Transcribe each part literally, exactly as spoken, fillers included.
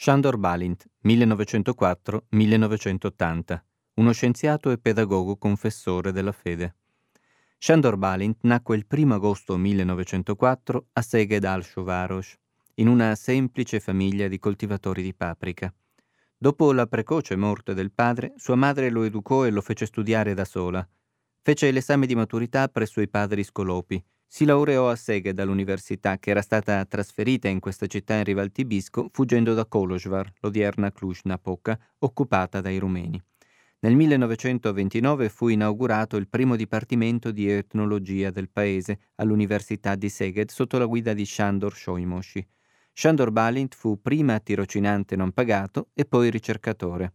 Sándor Bálint, millenovecentoquattro millenovecentottanta, uno scienziato e pedagogo confessore della fede. Sándor Bálint nacque il primo agosto millenovecentoquattro a Szeged-Alsóváros, in una semplice famiglia di coltivatori di paprika. Dopo la precoce morte del padre, sua madre lo educò e lo fece studiare da sola. Fece l'esame di maturità presso i padri scolopi. Si laureò a Szeged all'università, che era stata trasferita in questa città in riva al Tibisco, fuggendo da Kolozsvár, l'odierna Cluj-Napoca, occupata dai rumeni. Nel millenovecentoventinove fu inaugurato il primo dipartimento di etnologia del paese all'Università di Szeged sotto la guida di Sándor Solymosi. Sándor Bálint fu prima tirocinante non pagato e poi ricercatore.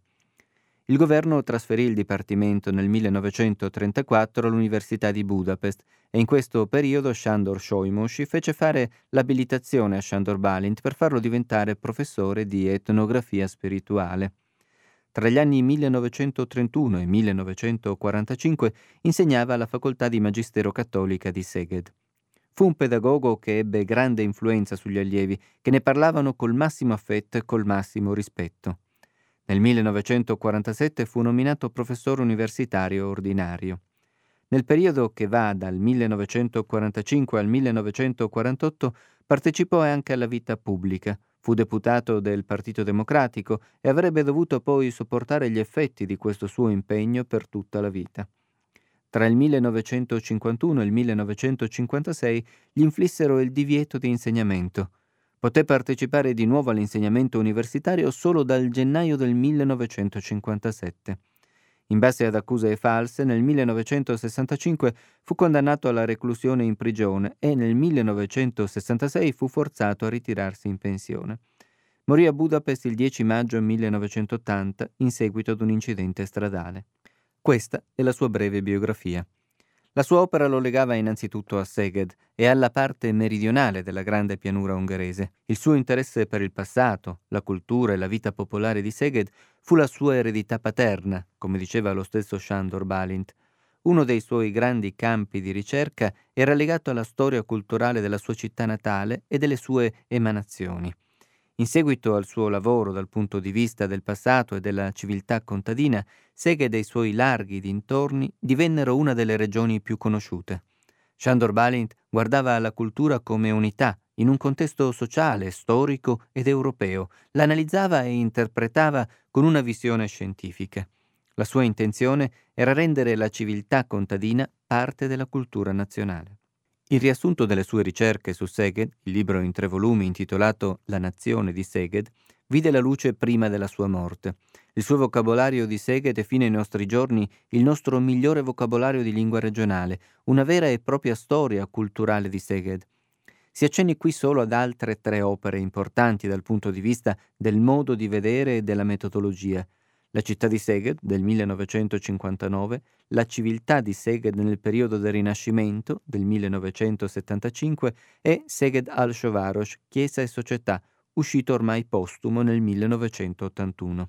Il governo trasferì il dipartimento nel millenovecentotrentaquattro all'Università di Budapest e in questo periodo Sándor Solymosi fece fare l'abilitazione a Sándor Bálint per farlo diventare professore di etnografia spirituale. Tra gli anni millenovecentotrentuno e millenovecentoquarantacinque insegnava alla facoltà di Magistero Cattolica di Szeged. Fu un pedagogo che ebbe grande influenza sugli allievi, che ne parlavano col massimo affetto e col massimo rispetto. Nel millenovecentoquarantasette fu nominato professore universitario ordinario. Nel periodo che va dal millenovecentoquarantacinque al millenovecentoquarantotto partecipò anche alla vita pubblica. Fu deputato del Partito Democratico e avrebbe dovuto poi sopportare gli effetti di questo suo impegno per tutta la vita. Tra il millenovecentocinquantuno e il millenovecentocinquantasei gli inflissero il divieto di insegnamento. Poté partecipare di nuovo all'insegnamento universitario solo dal gennaio del millenovecentocinquantasette. In base ad accuse false, nel millenovecentosessantacinque fu condannato alla reclusione in prigione e nel millenovecentosessantasei fu forzato a ritirarsi in pensione. Morì a Budapest il dieci maggio millenovecentottanta in seguito ad un incidente stradale. Questa è la sua breve biografia. La sua opera lo legava innanzitutto a Szeged e alla parte meridionale della grande pianura ungherese. Il suo interesse per il passato, la cultura e la vita popolare di Szeged fu la sua eredità paterna, come diceva lo stesso Sándor Bálint. Uno dei suoi grandi campi di ricerca era legato alla storia culturale della sua città natale e delle sue emanazioni. In seguito al suo lavoro dal punto di vista del passato e della civiltà contadina, Szeged e i suoi larghi dintorni divennero una delle regioni più conosciute. Sándor Bálint guardava alla cultura come unità, in un contesto sociale, storico ed europeo, l'analizzava e interpretava con una visione scientifica. La sua intenzione era rendere la civiltà contadina parte della cultura nazionale. Il riassunto delle sue ricerche su Szeged, il libro in tre volumi intitolato La nazione di Szeged, vide la luce prima della sua morte. Il suo vocabolario di Szeged è fino ai nostri giorni il nostro migliore vocabolario di lingua regionale, una vera e propria storia culturale di Szeged. Si accenni qui solo ad altre tre opere importanti dal punto di vista del modo di vedere e della metodologia. La città di Szeged del millenovecentocinquantanove, La civiltà di Szeged nel periodo del Rinascimento del millenovecentosettantacinque e Szeged-Alsóváros, Chiesa e Società, uscito ormai postumo nel millenovecentottantuno.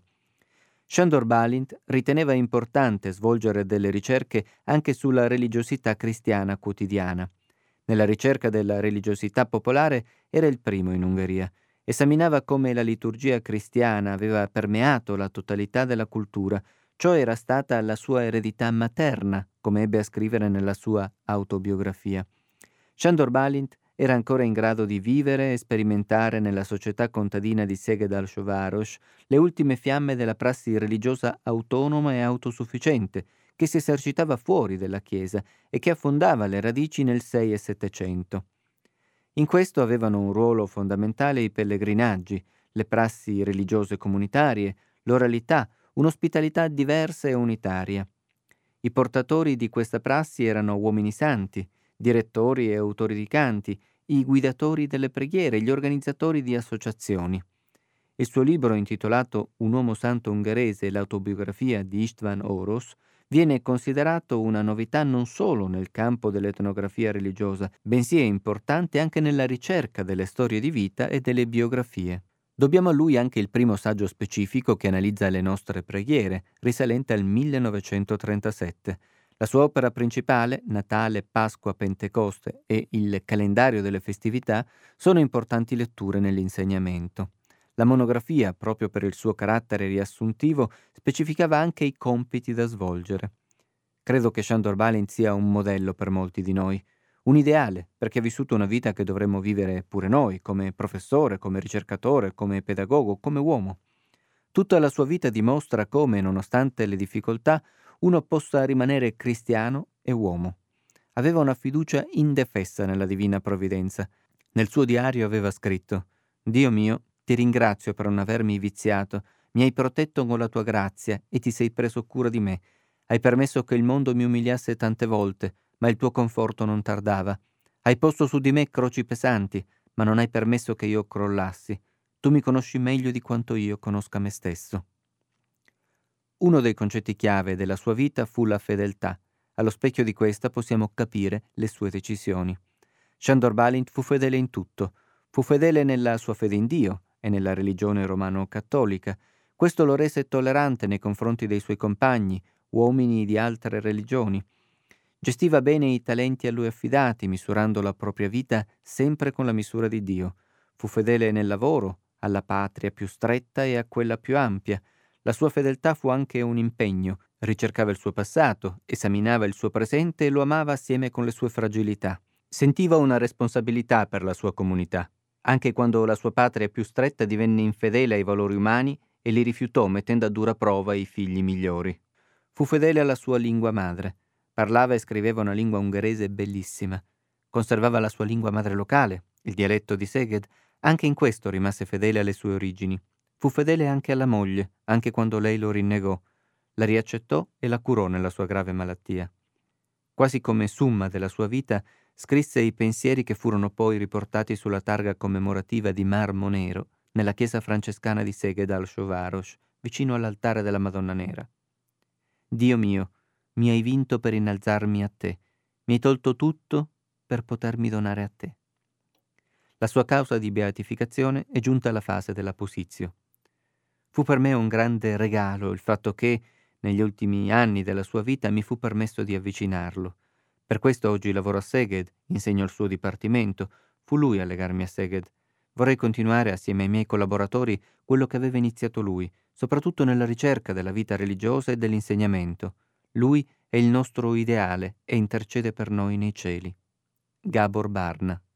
Sándor Bálint riteneva importante svolgere delle ricerche anche sulla religiosità cristiana quotidiana. Nella ricerca della religiosità popolare era il primo in Ungheria. Esaminava come la liturgia cristiana aveva permeato la totalità della cultura. Ciò era stata la sua eredità materna, come ebbe a scrivere nella sua autobiografia. Sándor Bálint era ancora in grado di vivere e sperimentare nella società contadina di Szeged-Alsóváros le ultime fiamme della prassi religiosa autonoma e autosufficiente, che si esercitava fuori della Chiesa e che affondava le radici nel sei e settecento. In questo avevano un ruolo fondamentale i pellegrinaggi, le prassi religiose comunitarie, l'oralità, un'ospitalità diversa e unitaria. I portatori di questa prassi erano uomini santi, direttori e autori di canti, i guidatori delle preghiere, gli organizzatori di associazioni. Il suo libro intitolato Un uomo santo ungherese e l'autobiografia di István Orosz viene considerato una novità non solo nel campo dell'etnografia religiosa, bensì è importante anche nella ricerca delle storie di vita e delle biografie. Dobbiamo a lui anche il primo saggio specifico che analizza le nostre preghiere, risalente al millenovecentotrentasette. La sua opera principale, Natale, Pasqua, Pentecoste e il calendario delle festività, sono importanti letture nell'insegnamento. La monografia, proprio per il suo carattere riassuntivo, specificava anche i compiti da svolgere. Credo che Sándor Bálint sia un modello per molti di noi, un ideale, perché ha vissuto una vita che dovremmo vivere pure noi, come professore, come ricercatore, come pedagogo, come uomo. Tutta la sua vita dimostra come, nonostante le difficoltà, uno possa rimanere cristiano e uomo. Aveva una fiducia indefessa nella divina provvidenza. Nel suo diario aveva scritto: «Dio mio, ti ringrazio per non avermi viziato, mi hai protetto con la tua grazia e ti sei preso cura di me. Hai permesso che il mondo mi umiliasse tante volte, ma il tuo conforto non tardava. Hai posto su di me croci pesanti, ma non hai permesso che io crollassi. Tu mi conosci meglio di quanto io conosca me stesso». Uno dei concetti chiave della sua vita fu la fedeltà. Allo specchio di questa possiamo capire le sue decisioni. Sándor Bálint fu fedele in tutto. Fu fedele nella sua fede in Dio e nella religione romano-cattolica. Questo lo rese tollerante nei confronti dei suoi compagni, uomini di altre religioni. Gestiva bene i talenti a lui affidati, misurando la propria vita sempre con la misura di Dio. Fu fedele nel lavoro, alla patria più stretta e a quella più ampia. La sua fedeltà fu anche un impegno. Ricercava il suo passato, esaminava il suo presente e lo amava assieme con le sue fragilità. Sentiva una responsabilità per la sua comunità, anche quando la sua patria più stretta divenne infedele ai valori umani e li rifiutò mettendo a dura prova i figli migliori. Fu fedele alla sua lingua madre. Parlava e scriveva una lingua ungherese bellissima. Conservava la sua lingua madre locale, il dialetto di Szeged. Anche in questo rimase fedele alle sue origini. Fu fedele anche alla moglie, anche quando lei lo rinnegò. La riaccettò e la curò nella sua grave malattia. Quasi come summa della sua vita, scrisse i pensieri che furono poi riportati sulla targa commemorativa di marmo nero nella chiesa francescana di Szeged al Sóváros, vicino all'altare della Madonna Nera. Dio mio, mi hai vinto per innalzarmi a te, mi hai tolto tutto per potermi donare a te. La sua causa di beatificazione è giunta alla fase dell'apposizio. Fu per me un grande regalo il fatto che, negli ultimi anni della sua vita, mi fu permesso di avvicinarlo. Per questo oggi lavoro a Szeged, insegno al suo dipartimento. Fu lui a legarmi a Szeged. Vorrei continuare assieme ai miei collaboratori quello che aveva iniziato lui, soprattutto nella ricerca della vita religiosa e dell'insegnamento. Lui è il nostro ideale e intercede per noi nei cieli. Gábor Bárna.